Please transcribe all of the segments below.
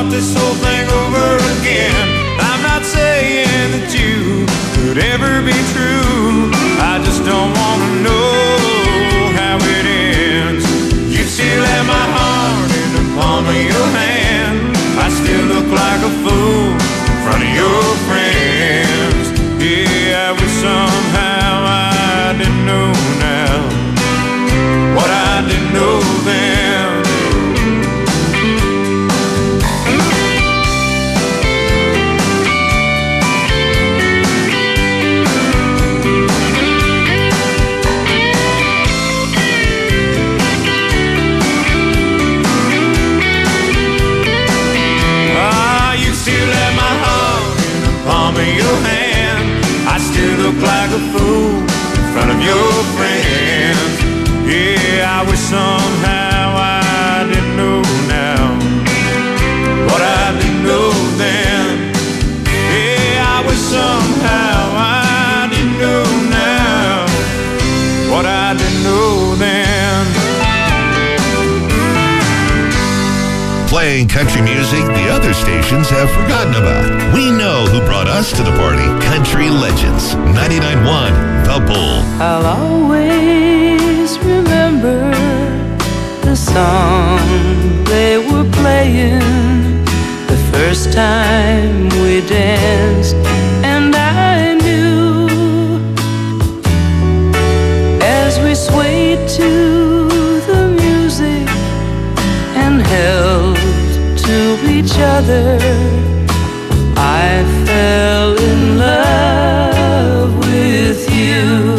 start this whole thing over again. I'm not saying that you could ever be true. I just don't want to know how it ends. You still have my heart in the palm of your hand. I still look like a fool in front of your friends. Yeah, I wish somehow I didn't know now what I didn't know then. Your hand, I still look like a fool in front of your friends. Yeah, I wish somehow I didn't know now what I didn't know then. Yeah, I wish somehow I didn't know now what I didn't know then. Playing country music the other stations have forgotten about. We know who brought us to the party. Country Legends, 99.1 The Bull. I'll always remember the song they were playing the first time we danced, and I knew as we swayed to the music and held to each other, I fell in love with you.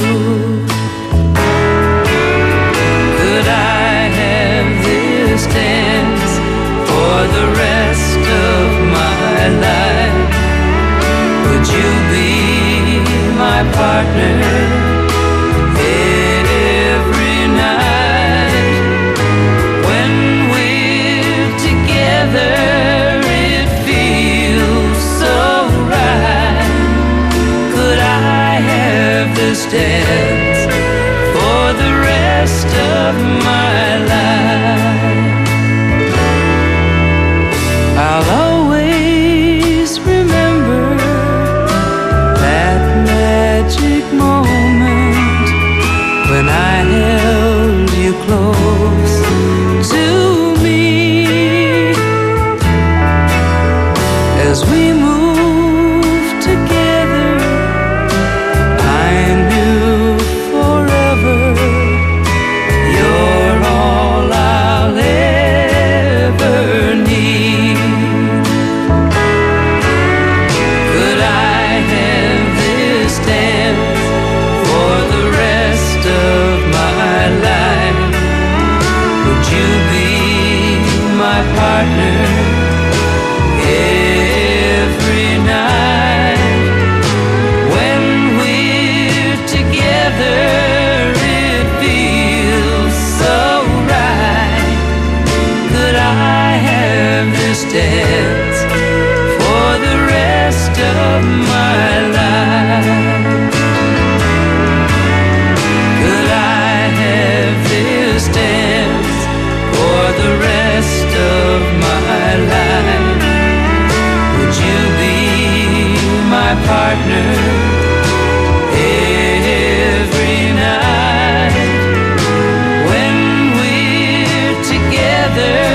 Could I have this dance for the rest of my life? Would you be my partner every night? When we're together, dance for the rest of my life. I'll always remember that magic moment when I held you close to me as we moved together. Dance for the rest of my life. Could I have this dance for the rest of my life? Would you be my partner every night? When we're together,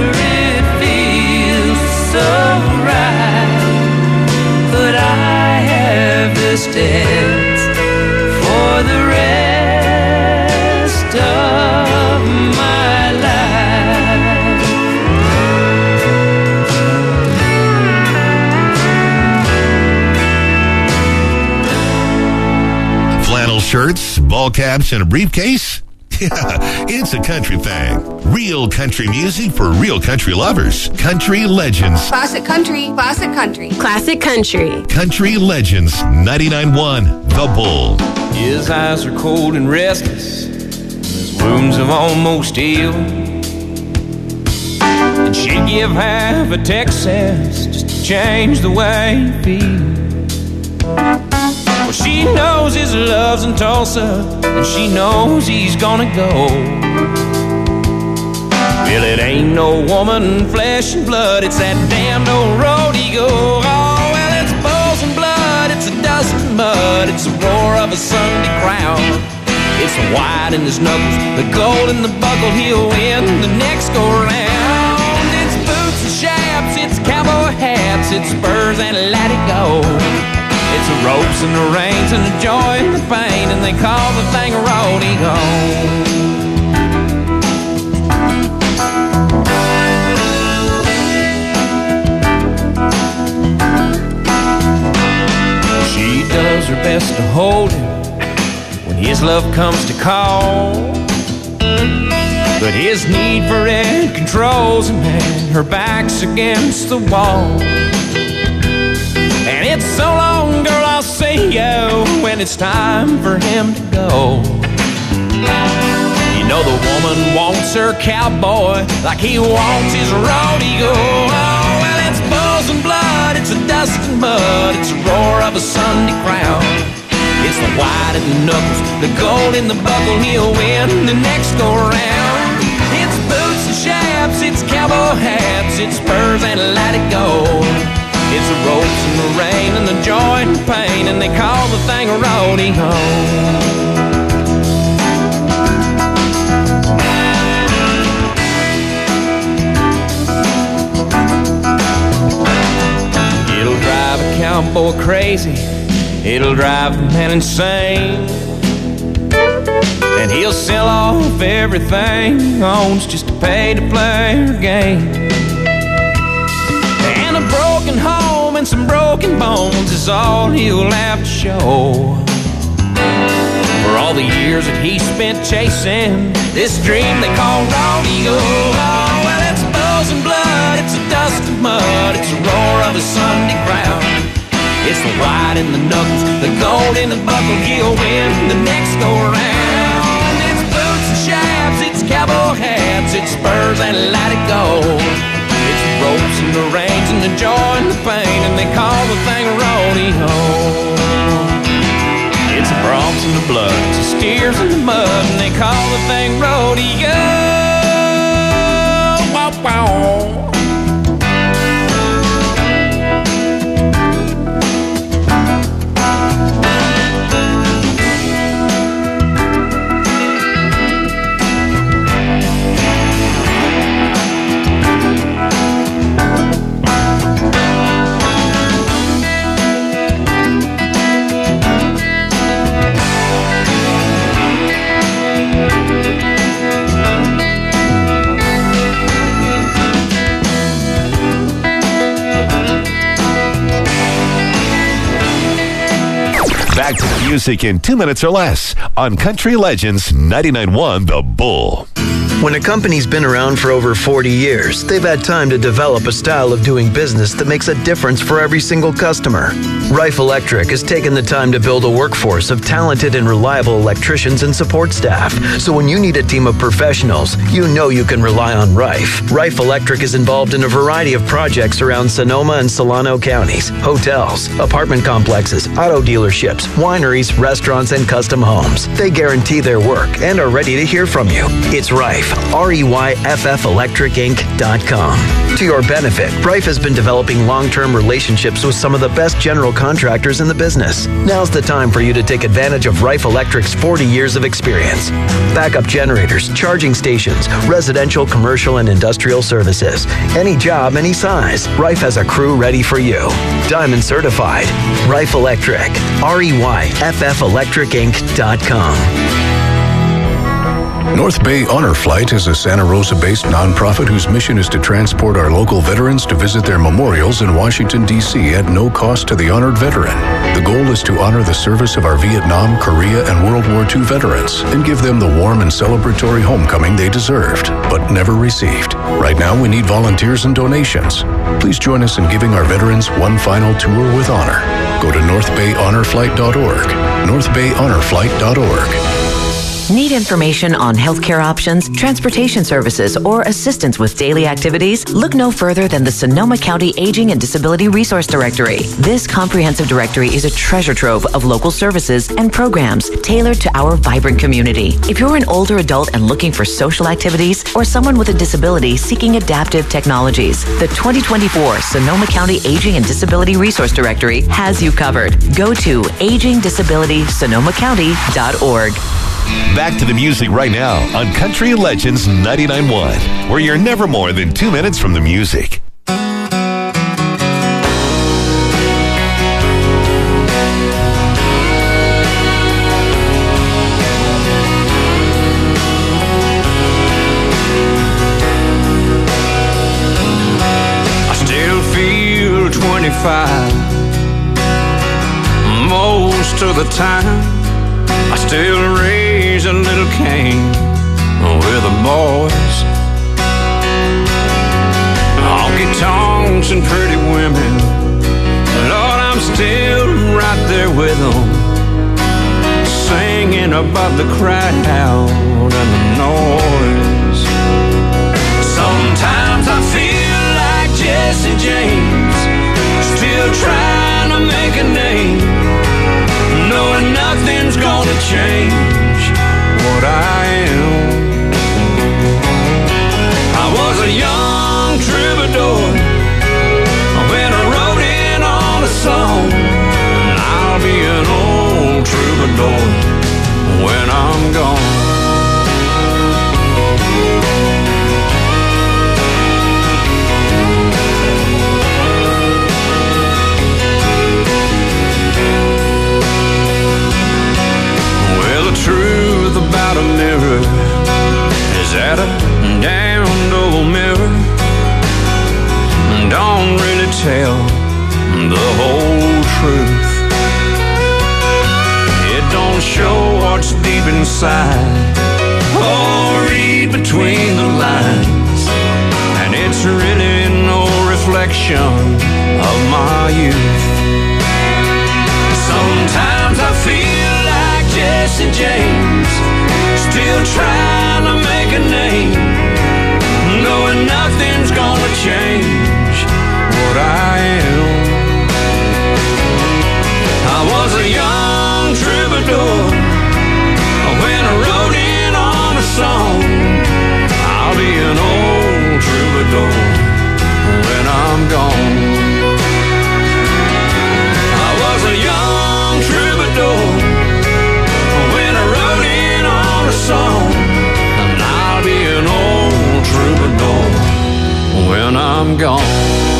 dance for the rest of my life. Flannel shirts, ball caps, and a briefcase? Yeah, it's a country thing. Real country music for real country lovers. Country Legends. Classic country, classic country. Classic country. Country Legends, 99.1 The Bull. His eyes are cold and restless, his wounds have almost healed, and she'd give half of Texas just to change the way you feel. Well, she knows his love's in Tulsa, and she knows he's gonna go. Well, it ain't no woman, flesh and blood, it's that damned old road eagle. Oh, well, it's bulls and blood, it's a dust and mud, it's the roar of a Sunday crowd. It's the white in his knuckles, the gold in the buckle, he'll win the next go round. It's boots and chaps, it's cowboy hats, it's spurs and let it go. It's the ropes and the reins and the joy and the pain, and they call the thing a rodeo. She does her best to hold him when his love comes to call, but his need for it controls him, and her back's against the wall. And it's so long, girl, I'll see you when it's time for him to go. You know the woman wants her cowboy like he wants his rodeo. Oh, well, it's bulls and blood, it's a dust and mud, it's the roar of a Sunday crowd. It's the white in the knuckles, the gold in the buckle, he'll win the next go round. It's boots and chaps, it's cowboy hats, it's spurs and let it go. It's the ropes and the rain and the joy and the pain, and they call the thing a rodeo. It'll drive a cowboy crazy, it'll drive a man insane, and he'll sell off everything he owns just to pay to play her game. And a broken home and some broken bones is all he'll have to show for all the years that he spent chasing this dream they call rodeo. Oh, well, it's bulls and blood, it's a dust and mud, it's the roar of a Sunday crowd. It's the white in the knuckles, the gold in the buckle, he'll win the next go round. It's boots and chaps, it's cowboy hats, it's spurs and let it go. It's the ropes and the reins and the joy and the pain, and they call the thing a rodeo. It's the broncs and the blood, it's the steers and the mud, and they call the thing rodeo. Wow, wow. Back to the music in 2 minutes or less on Country Legends 99.1 The Bull. When a company's been around for over 40 years, they've had time to develop a style of doing business that makes a difference for every single customer. Rife Electric has taken the time to build a workforce of talented and reliable electricians and support staff. So when you need a team of professionals, you know you can rely on Rife. Rife Electric is involved in a variety of projects around Sonoma and Solano counties, hotels, apartment complexes, auto dealerships, wineries, restaurants, and custom homes. They guarantee their work and are ready to hear from you. It's Rife. REYFFelectricinc.com. To your benefit, Rife has been developing long-term relationships with some of the best general contractors in the business. Now's the time for you to take advantage of Rife Electric's 40 years of experience. Backup generators, charging stations, residential, commercial, and industrial services. Any job, any size, Rife has a crew ready for you. Diamond certified. Rife Electric. REYFFelectricinc.com. North Bay Honor Flight is a Santa Rosa-based nonprofit whose mission is to transport our local veterans to visit their memorials in Washington, D.C. at no cost to the honored veteran. The goal is to honor the service of our Vietnam, Korea, and World War II veterans and give them the warm and celebratory homecoming they deserved, but never received. Right now, we need volunteers and donations. Please join us in giving our veterans one final tour with honor. Go to northbayhonorflight.org, northbayhonorflight.org. Need information on healthcare options, transportation services, or assistance with daily activities? Look no further than the Sonoma County Aging and Disability Resource Directory. This comprehensive directory is a treasure trove of local services and programs tailored to our vibrant community. If you're an older adult and looking for social activities, or someone with a disability seeking adaptive technologies, the 2024 Sonoma County Aging and Disability Resource Directory has you covered. Go to agingdisabilitysonomacounty.org. Back to the music right now on Country Legends 99.1, where you're never more than 2 minutes from the music. I still feel 25 most of the time. I still raise a little Cain with the boys. Honky tonks and pretty women, Lord, I'm still right there with them, singing above the crowd and the noise. Sometimes I feel like Jesse James, still trying to make a name, knowing nothing's gonna change what I am. I was a young troubadour when I wrote in on a song, and I'll be an old troubadour when I'm gone. Truth about a mirror is that a damned old mirror don't really tell the whole truth. It don't show what's deep inside or read between the lines, and it's really no reflection of my youth. Sometimes I feel like Jesse James, still trying to make a name, knowing nothing's gonna change what I am. I was a young troubadour when I wrote in on a song. I'll be an old troubadour when I'm gone. I was a young troubadour when I wrote in on a song, and I'll be an old troubadour when I'm gone.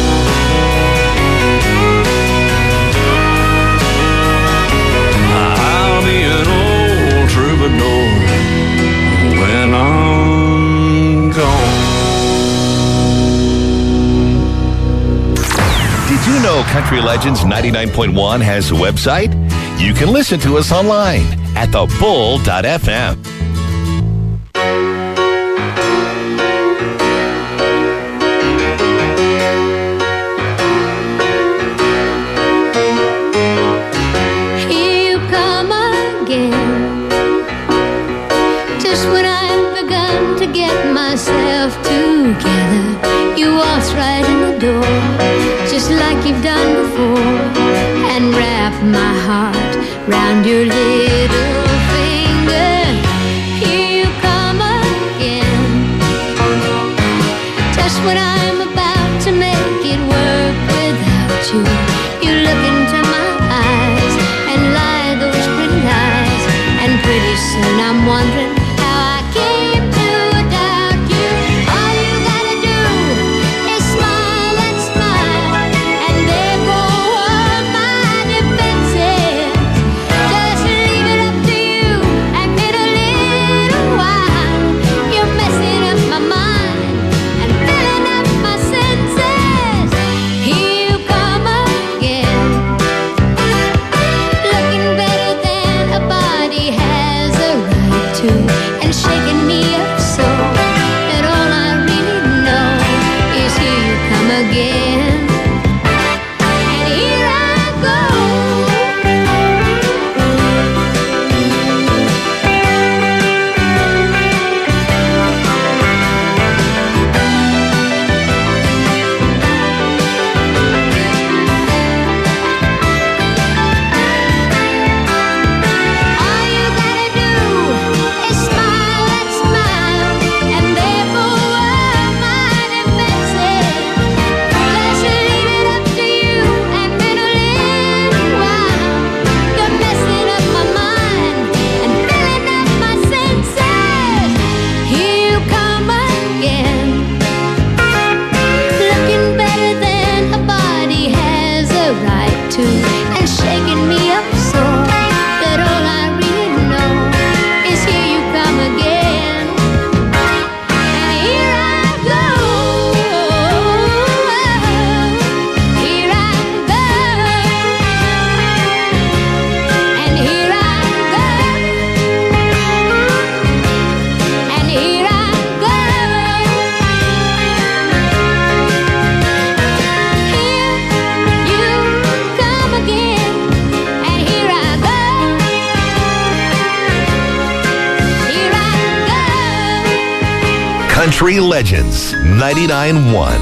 I'll be an old troubadour when I'm gone. Did you know Country Legends 99.1 has a website? You can listen to us online at thebull.fm. Here you come again, just when I've begun to get myself together. You waltz right in the door, just like you've done before, and wrap my heart round your little finger. Here you come again, just when I'm about to make it work without you. You look into my eyes and lie those pretty lies, and pretty soon I'm wondering how I came to doubt you. All you gotta do is smile and smile, and there go all my defenses. Just leave it up to you and in a little while you're messing up my mind and filling up my senses. Here you come again, looking better than a body has a right to. Country Legends 99.1.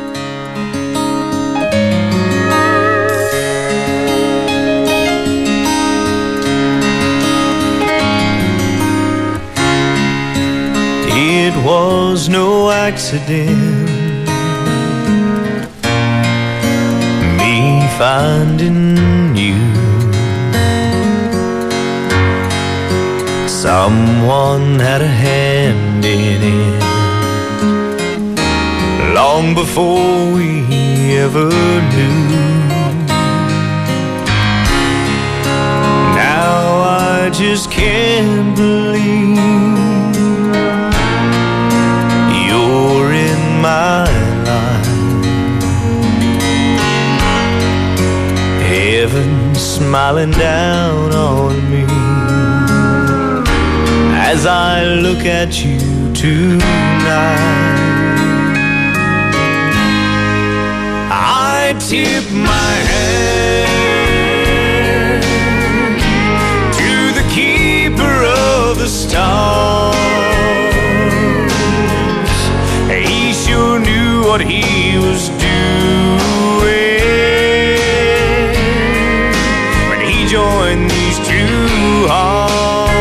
It was no accident, me finding you. Someone had a hand in it long before we ever knew. Now I just can't believe you're in my life. Heaven smiling down on me as I look at you tonight. I tip my hand to the keeper of the stars. He sure knew what he was doing when he joined these two hearts.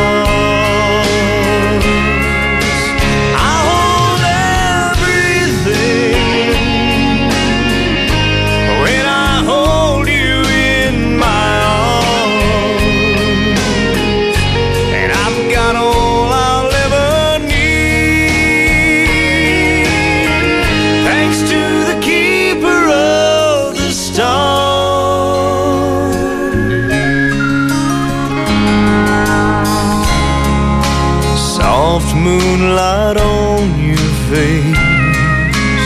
Moonlight on your face,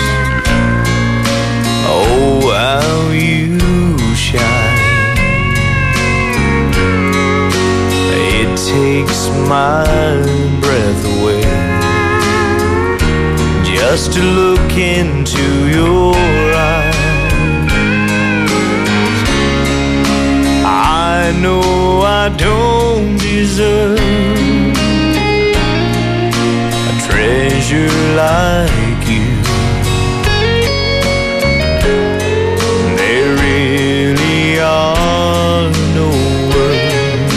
oh how you shine. It takes my breath away just to look into your eyes. I know I don't deserve treasure like you. There really are no words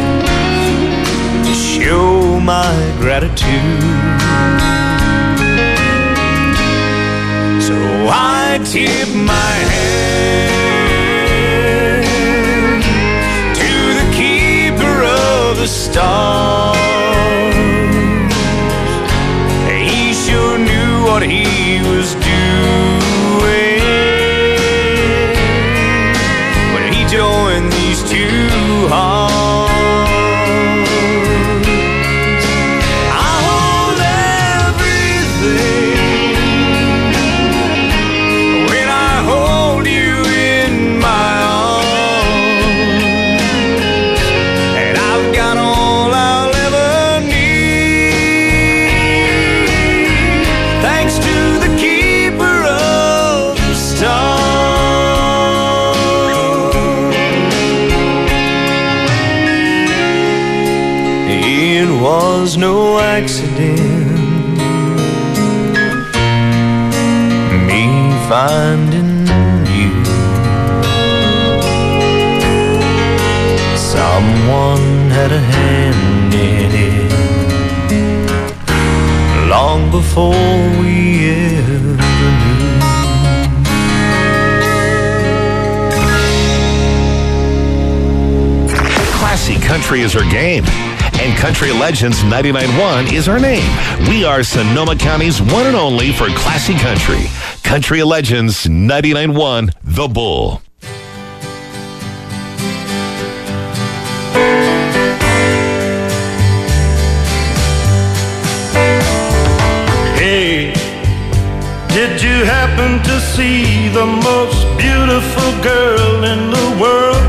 to show my gratitude. So I tip my hand to the keeper of the stars. What he was doing when he joined these two hearts. I hold everything when I hold you in my arms, and I've got all I'll ever need, thanks to the keeper of the stars. It was no accident, me finding you. Someone had a hand in it long before we ever knew. Classy country is our game, and Country Legends 99.1 is our name. We are Sonoma County's one and only for classy country. Country Legends 99.1, The Bull. Hey, did you happen to see the most beautiful girl in the world?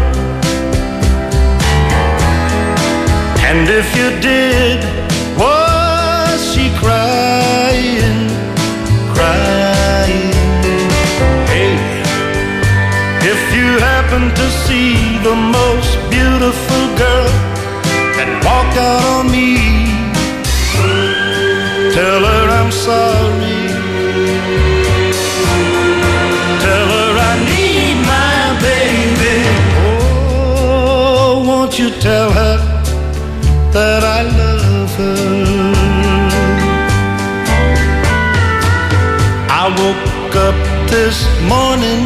And if you did, was she crying, crying? Hey, if you happen to see the most beautiful girl that walked out on me, tell her I'm I'm sorry. Tell her I need my baby. Oh, won't you tell her that I love her? I woke up this morning,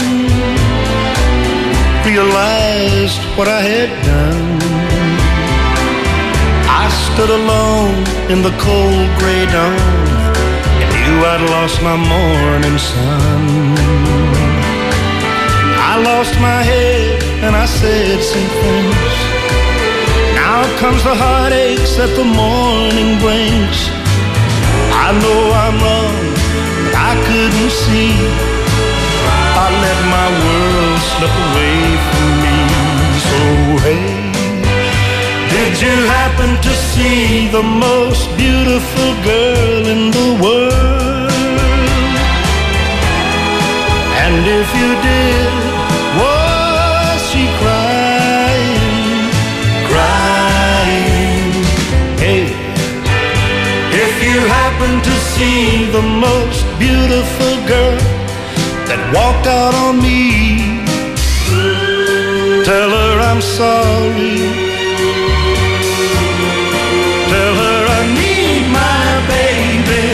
realized what I had done. I stood alone in the cold gray dawn and knew I'd lost my morning sun. I lost my head and I said some things. Now comes the heartaches that the morning brings. I know I'm wrong, but I couldn't see. I let my world slip away from me. So hey, did you happen to see the most beautiful girl in the world? And if you did, was she crying, crying? Hey, if you happen to see the most beautiful girl that walked out on me, tell her I'm sorry. Tell her I need my baby.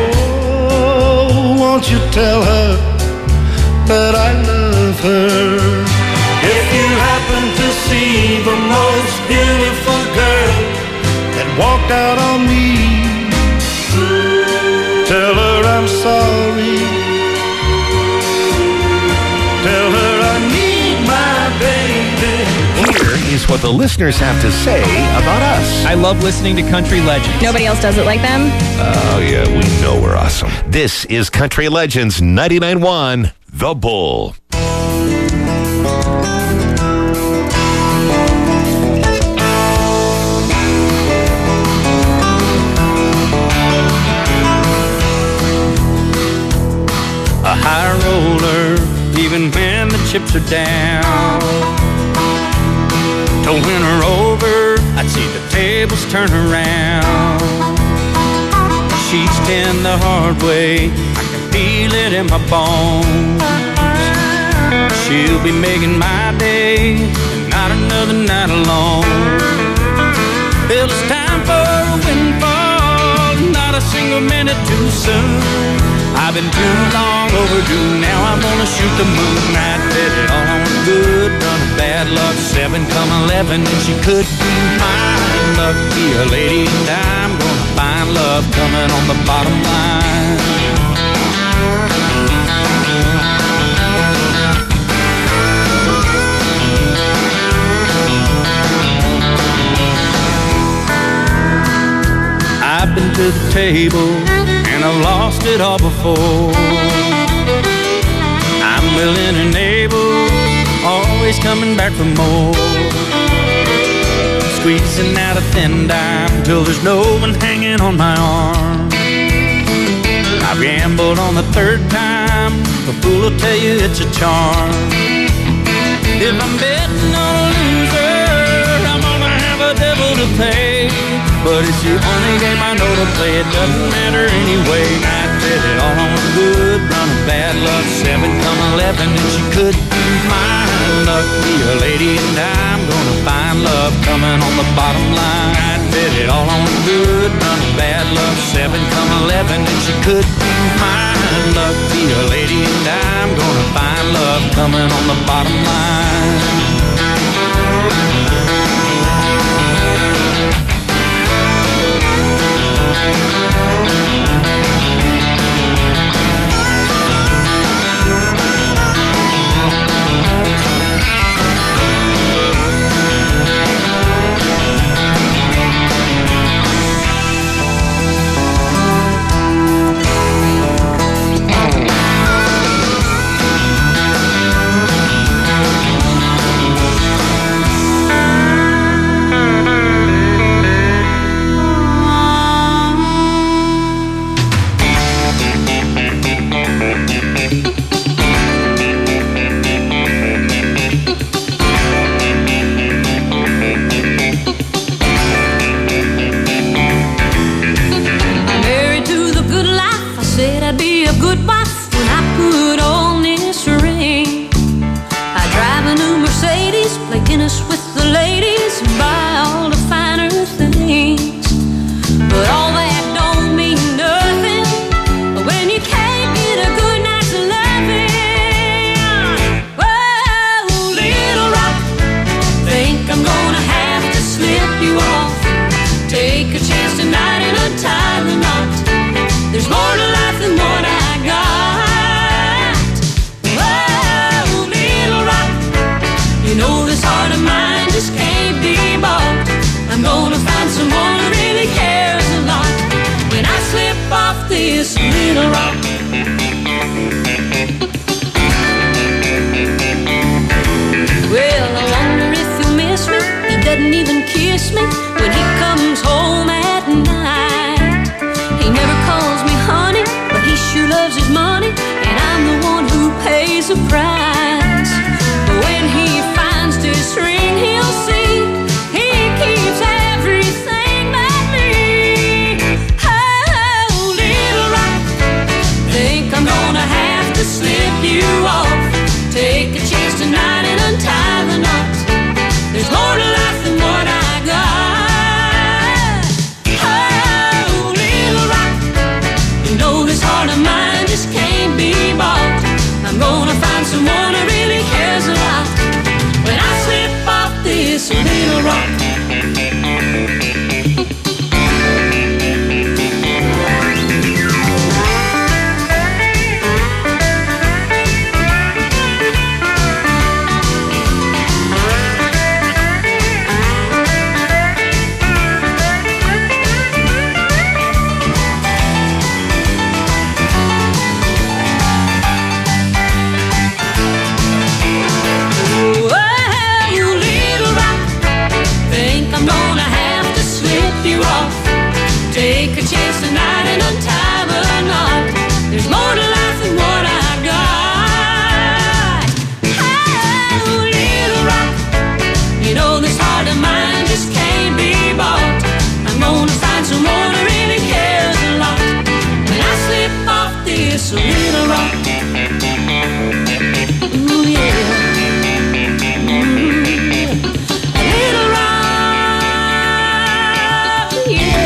Oh, won't you tell her that I love her? If you happen to see the most beautiful girl that walked out on me, tell her I'm sorry. Tell her I need my baby. Here is what the listeners have to say about us. I love listening to Country Legends. Nobody else does it like them? Oh, yeah, we know we're awesome. This is Country Legends 99.1, The Bull. A high roller, even when the chips are down. To win her over, I'd see the tables turn around. She's tend the hard way, I can feel it in my bones. She'll be making my day, and not another night alone. Well, it's time for a windfall, not a single minute too soon. I've been too long overdue, now I'm gonna shoot the moon. I did it all on good run of bad luck, 7 come 11, and she could be mine. Lucky a lady, and I'm gonna find love coming on the bottom line. I've been to the table and I've lost it all before. I'm willing and able, always coming back for more. Squeezing out a thin dime till there's no one hanging on my arm. I've gambled on the 3rd time, a fool will tell you it's a charm. If I'm betting on a loser, I'm gonna have a devil to pay. But it's the only game I know to play, it doesn't matter anyway. I did it all on good run of bad luck, 7 come 11, and she could be mine. Lucky a lady, and I'm gonna find love coming on the bottom line. I did it all on good run of bad luck, 7 come 11, and she could be mine. Lucky a lady, and I'm gonna find love coming on the bottom line. surprise. When he finds this ring, he'll see he keeps everything but me. Oh, little rock, think I'm gonna have to slip you off. Take a chance tonight and untie the knot. There's more to life than what I got. Oh, little rock, you know this heart of mine just can't be bought. I'm gonna find someone who really cares a lot when I slip off this little rock. Take a chance tonight and untie the knot. There's more to life than what I got. Oh, little rock, you know this heart of mine just can't be bought. I'm gonna find someone who really cares a lot when I slip off this little rock. Ooh, yeah. Little rock, yeah.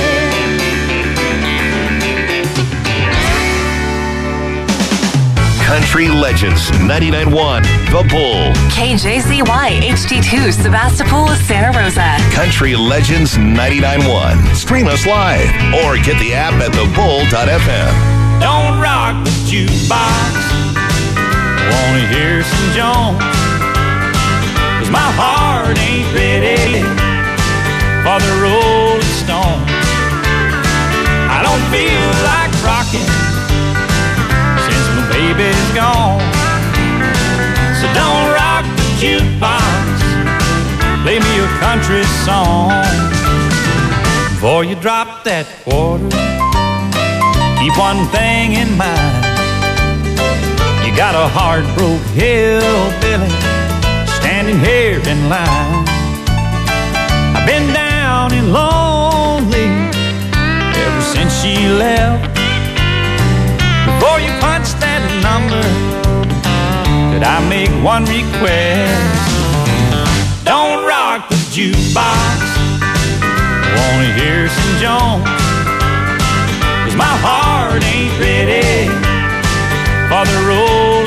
Country Legends 99.1 The Bull. KJZY HD2 Sebastopol, Santa Rosa. Country Legends 99.1. Stream us live or get the app at thebull.fm. Don't rock the jukebox. Wanna hear some Jones? 'Cause my heart ain't ready for the Rolling Stones. I don't feel like rocking since my baby's gone. So don't rock the jukebox. Play me a country song. Before you drop that quarter, keep one thing in mind. You got a heart-broke hillbilly standing here in line. I've been down and lonely ever since she left. Before you punch that number, could I make one request? Don't rock the jukebox. Wanna hear some Jones? 'Cause my heart ain't ready for the road